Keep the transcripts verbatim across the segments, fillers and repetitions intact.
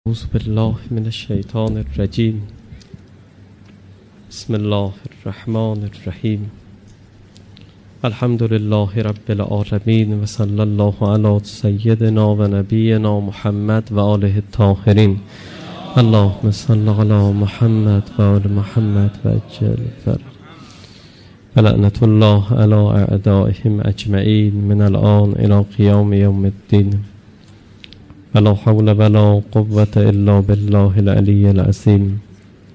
اعوذ بالله من الشیطان الرجیم. بسم الله الرحمن الرحیم. الحمد لله رب العالمین و صلی الله علی سیدنا و نبینا محمد و آله الطاهرین. اللهم صل علی محمد و آل محمد و عجل فرج و لعنت الله علی اعدائهم اجمعین من الان الی قیام یوم الدین. ولا حول ولا قوة الا بالله العلی العظیم.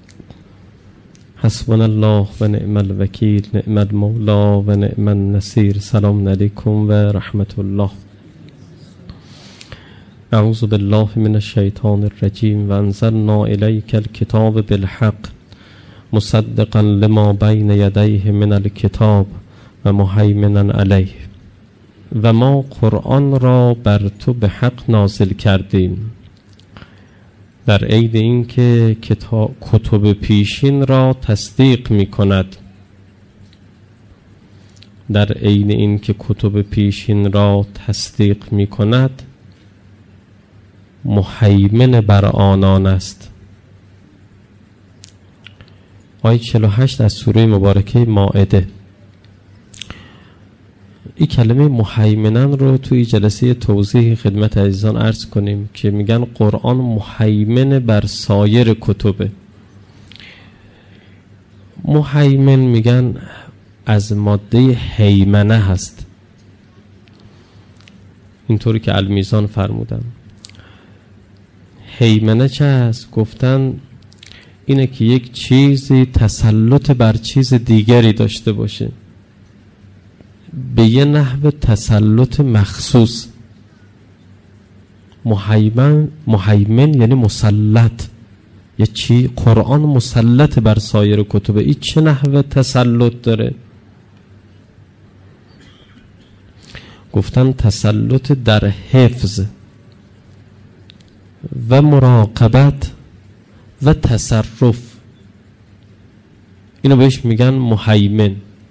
حسبنا الله و نعم الوکیل، نعم المولا و نعم النصیر. سلام علیکم و رحمت الله. اعوذ بالله من الشیطان الرجیم. و انزلنا الیک الکتاب بالحق مصدقا لما بین یدیه من الکتاب و مهیمنا علیه. و ما قرآن را بر تو به حق نازل کردیم در عین اینکه کتب پیشین را تصدیق می کند، در عین اینکه کتب پیشین را تصدیق می کند مهیمن بر آنان است. آیه چهل و هشت از سوره مبارکه مائده. این کلمه مهیمنن رو توی جلسه توضیح خدمت عزیزان عرض کنیم که میگن قرآن مهیمن بر سایر کتبه. مهیمن میگن از ماده هیمنه هست، اینطوری که المیزان فرمودن. هیمنه چه هست؟ گفتن اینه که یک چیزی تسلط بر چیز دیگری داشته باشه به یه نحو تسلط مخصوص. مهیمن مهیمن یعنی مسلط. یه چی قرآن مسلط بر سایر کتب. این چه نحو تسلط داره؟ گفتن تسلط در حفظ و مراقبت و تصرف. اینو بهش میگن مهیمن.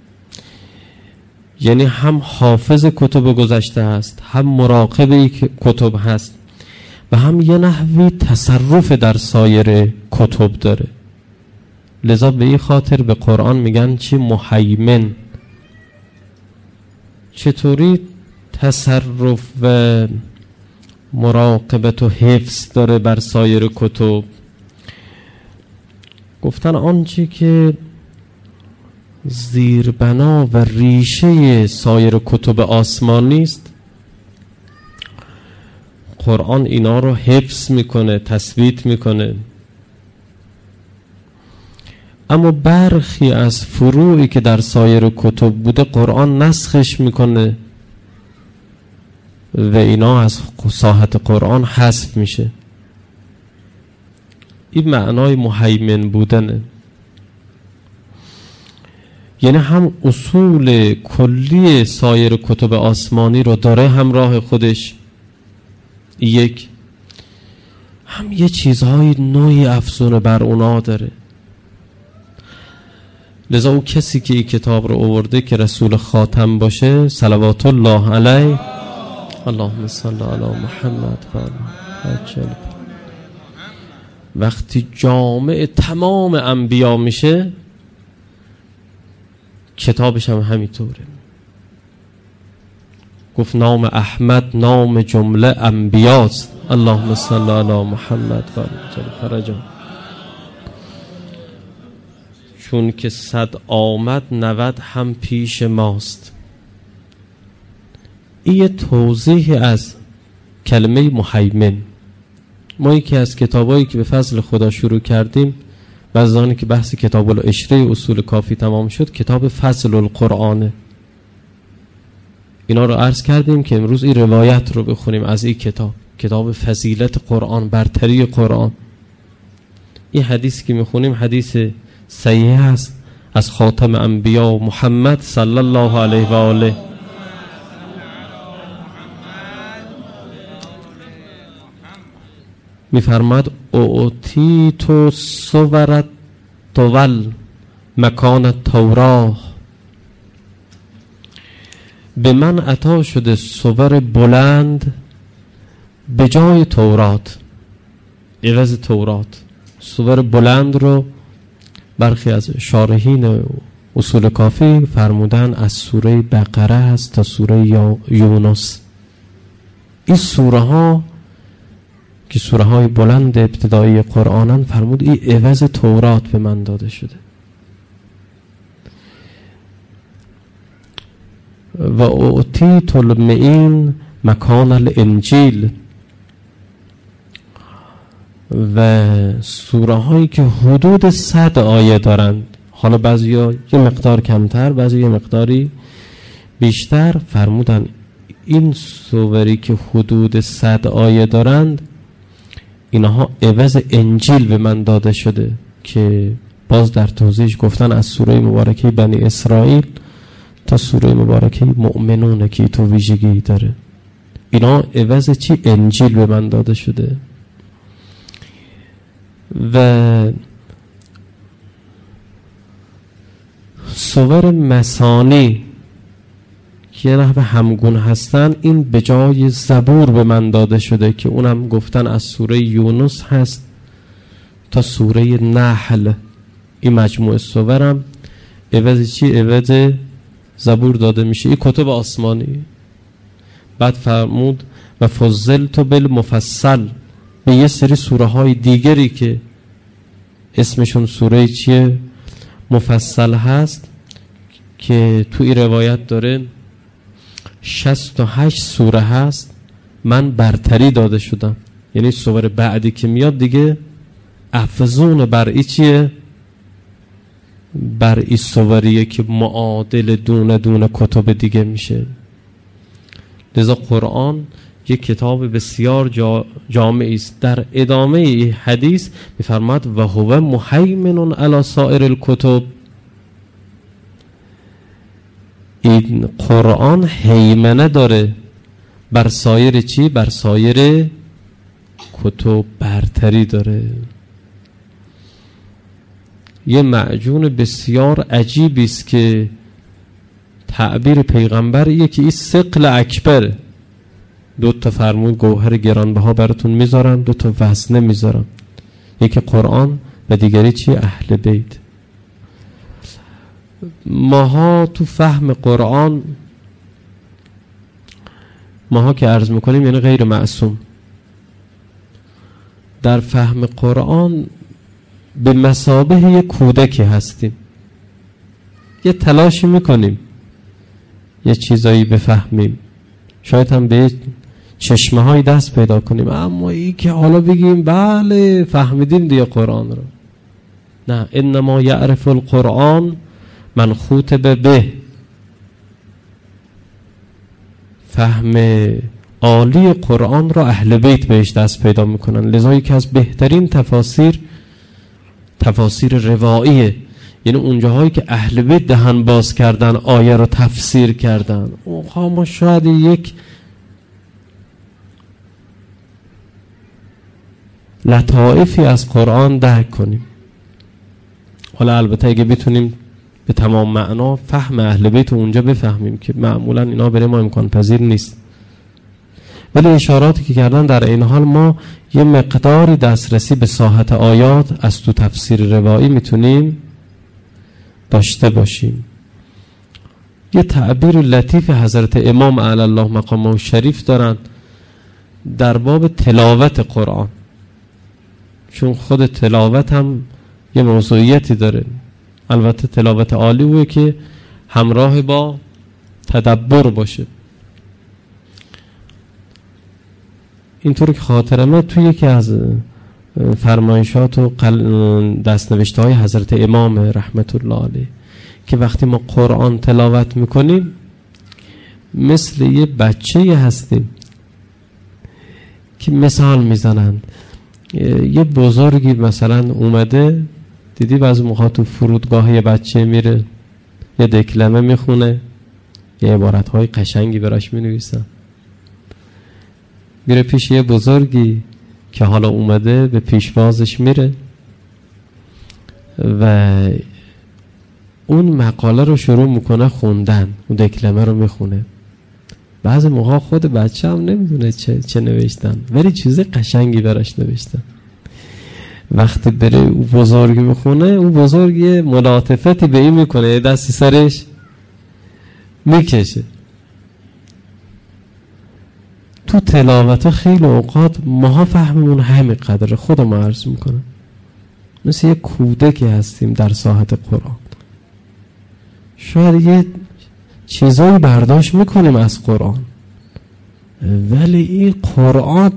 یعنی هم حافظ کتب گذشته هست، هم مراقب کتب هست و هم یه نحوی تصرف در سایر کتب داره. لذا به این خاطر به قرآن میگن چی؟ مهیمن. چطوری تصرف و مراقبت و حفظ داره بر سایر کتب؟ گفتن آنچه که زیربنا و ریشه سایر کتب آسمانی است، قرآن اینا رو حفظ میکنه، تثبیت میکنه. اما برخی از فروعی که در سایر کتب بوده قرآن نسخش میکنه و اینا از ساحت قرآن حذف میشه. این معنای مهیمن بودنه. یعنی هم اصول کلی سایر کتب آسمانی رو داره همراه خودش، یک هم یه چیزهای نوعی افزون بر اونا داره. لذا او کسی که این کتاب رو آورده که رسول خاتم باشه صلوات الله علیه، اللهم صل علی محمد و عجل، وقتی جامع تمام انبیا میشه کتابش هم همینطوره. گفت نام احمد نام جمله انبیاست. اللهم صل علی محمد و عجل فرجا. چون که صد آمد نود هم پیش ماست. این یه توضیح از کلمه مهیمن. ما یکی از کتابایی که به فضل خدا شروع کردیم بعضانی که بحث کتاب العشره اصول کافی تمام شد، کتاب فضل القرآن. اینا رو عرض کردیم که امروز این روایت رو بخونیم از این کتاب، کتاب فضیلت قرآن، برتری قرآن. این حدیث که میخونیم حدیث صحیح است از خاتم انبیا محمد صلی الله علیه و آله. میفرماد اعطیت صورت طول مکان توراه. به من عطا شده صور بلند به جای تورات. عوض تورات. سور بلند رو برخی از شارحین اصول کافی فرمودن از سوره بقره هست تا سوره یونس. این سوره ها که سوره های بلند ابتدایی قرآنن، فرمود این عوض تورات به من داده شده. و اعطیت المعین مکان الانجیل. و سوره هایی که حدود صد آیه دارند، حالا بعضی ها یه مقدار کمتر، بعضی یه مقداری بیشتر، فرمودن این سوری که حدود صد آیه دارند اینها عوض انجیل به من داده شده، که باز در توضیحش گفتن از سوره مبارکه بنی اسرائیل تا سوره مبارکه مؤمنون که تو ویژگی داره. اینا عوض چی؟ انجیل به من داده شده. و سور مثانی که یه نحو همگون هستن، این به جای زبور به من داده شده، که اونم گفتن از سوره یونس هست تا سوره نحل. این مجموعه سورم عوض چی؟ عوض زبور داده میشه. این کتب آسمانی. بعد فرمود و فضلت بالمفصل، به یه سری سوره های دیگری که اسمشون سوره چیه؟ مفصل هست، که تو این روایت داره شصت و هشت سوره هست، من برتری داده شدم. یعنی سوره بعدی که میاد دیگه افزون بر ای چیه؟ بر ای سوریه که معادل دونه دونه کتب دیگه میشه. لذا قرآن یک کتاب بسیار جا جامعی است. در ادامه ای حدیث میفرماد و هو مهیمن علی سایر الکتب. این قرآن هیمنه داره بر سایر چی؟ بر سایر کتب برتری داره. یه معجون بسیار عجیبی است که تعبیر پیغمبر یکی این ثقل اکبر. دو تا فرمود گوهر گرانبها براتون میذارم، دو تا وزنه میذارم، یکی قرآن و دیگری چی؟ اهل بیت. ماها تو فهم قرآن، ماها که عرض میکنیم یعنی غیر معصوم، در فهم قرآن به مثابه یک کودکی هستیم. یه تلاشی میکنیم یه چیزایی بفهمیم، شاید هم به چشمه های دست پیدا کنیم، اما ای که حالا بگیم بله فهمیدیم دیگه قرآن رو، نه. انما یعرف القرآن من خوطب به. فهم عالی قرآن را اهل بیت بهش دست پیدا میکنن. لذا یکی از بهترین تفاسیر تفاسیر رواییه، یعنی اونجاهایی که اهل بیت دهن باز کردن آیه رو تفسیر کردن. اوه ما شاید یک لطائفی از قرآن درک کنیم. حالا البته اگه بتونیم به تمام معنا فهم اهل بیت اونجا بفهمیم که معمولا اینا برای ما امکان پذیر نیست، ولی اشاراتی که کردن در این حال ما یه مقداری دسترسی به ساحت آیات از تو تفسیر روایی میتونیم داشته باشیم. یه تعبیر لطیف حضرت امام علی الله مقامه شریف دارن در باب تلاوت قرآن، چون خود تلاوت هم یه موضوعیتی داره. البته تلاوت عالیه که همراه با تدبر باشه. اینطور که خاطرمه توی یکی از فرمایشات و دستنوشته های حضرت امام رحمت الله علیه که وقتی ما قرآن تلاوت میکنیم مثل یه بچه هستیم که مثال میزنند. یه بزرگی مثلا اومده، دیدی بعضی موقع تو فرودگاه یه بچه میره یه دکلمه میخونه، یه عبارت های قشنگی براش مینویسن، میره پیش یه بزرگی که حالا اومده به پیشوازش میره و اون مقاله رو شروع میکنه خوندن، اون دکلمه رو میخونه. بعضی موقع خود بچه هم نمیدونه چه, چه نوشتن، ولی چیز قشنگی براش نوشتن. وقتی بره او بزرگ بخونه، او بزرگ یه ملاطفتی به این میکنه، یه دستی سرش میکشه. تو تلاوت خیلی اوقات ماها فهممون همین قدره. خودم عرض میکنم مثل یه کودکی هستیم در ساحت قرآن. شاید یه چیزایی برداشت میکنیم از قرآن، ولی این قرآن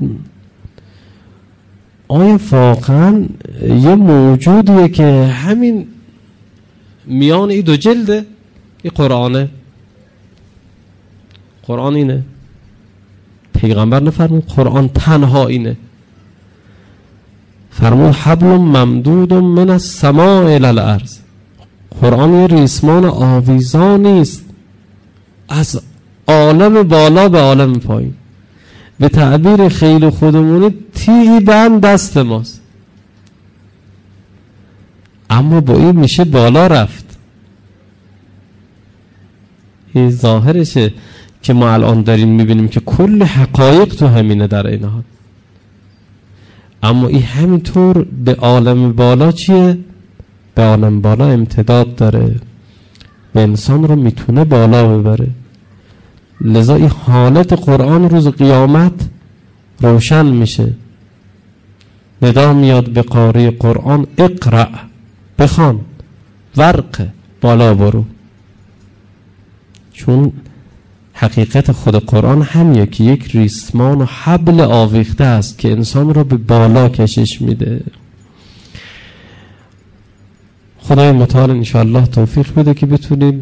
آیا واقعا یه موجودیه که همین میان این دو جلده؟ این قرآنه؟ قرآن اینه؟ پیغمبر نفرمود قرآن تنها اینه؟ فرمود حبل ممدود من السماء الی الارض. قرآن یه ریسمان آویزان نیست از عالم بالا به عالم پایین. به تعبیر خیلی خودمونی تیغی بند دست ماست، اما با این میشه بالا رفت. این ظاهرشه که ما الان داریم میبینیم که کل حقایق تو همینه در این حال. اما این همینطور به عالم بالا چیه؟ به عالم بالا امتداد داره و انسان رو میتونه بالا ببره. لذا این حالت قرآن روز قیامت روشن میشه. ندا میاد به قاری قرآن اقرأ، بخوان، ورق، بالا برو. چون حقیقت خود قرآن همیه که یک ریسمان و حبل آویخته است که انسان را به بالا کشش میده. خدای متعال انشاءالله توفیق بده که بتونیم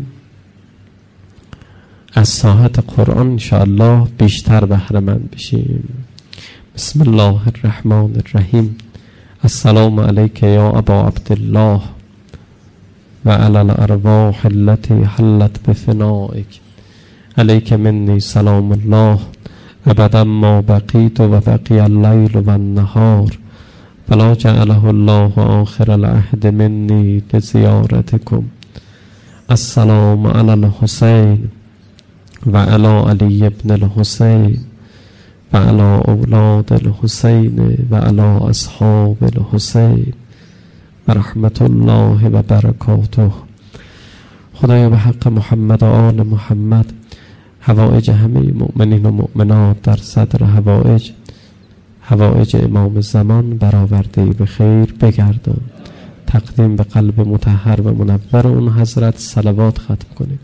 از ساحت قرآن انشاءالله بیشتر بهره مند بشیم. بسم الله الرحمن الرحیم. السلام علیک یا ابا عبدالله و علی الارواح التي حلت بفنائک. علیک منی سلام الله ابدا ما بقیت و بقی اللیل و النهار فلا جعله الله آخر العهد منی بزیارتکم. السلام علی الحسین و علی علی ابن الحسین و علی اولاد الحسین و علی اصحاب الحسین و رحمت الله و برکاته. خدایا به حق محمد و آل محمد حوائج همه مؤمنین و مؤمنات در صدر حوائج حوائج امام زمان برآورده به خیر بگردان. تقدیم به قلب مطهر و منور اون حضرت صلوات ختم کنید.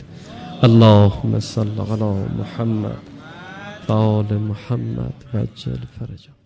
اللهم صل علی محمد و آل محمد و عجل فرجهم.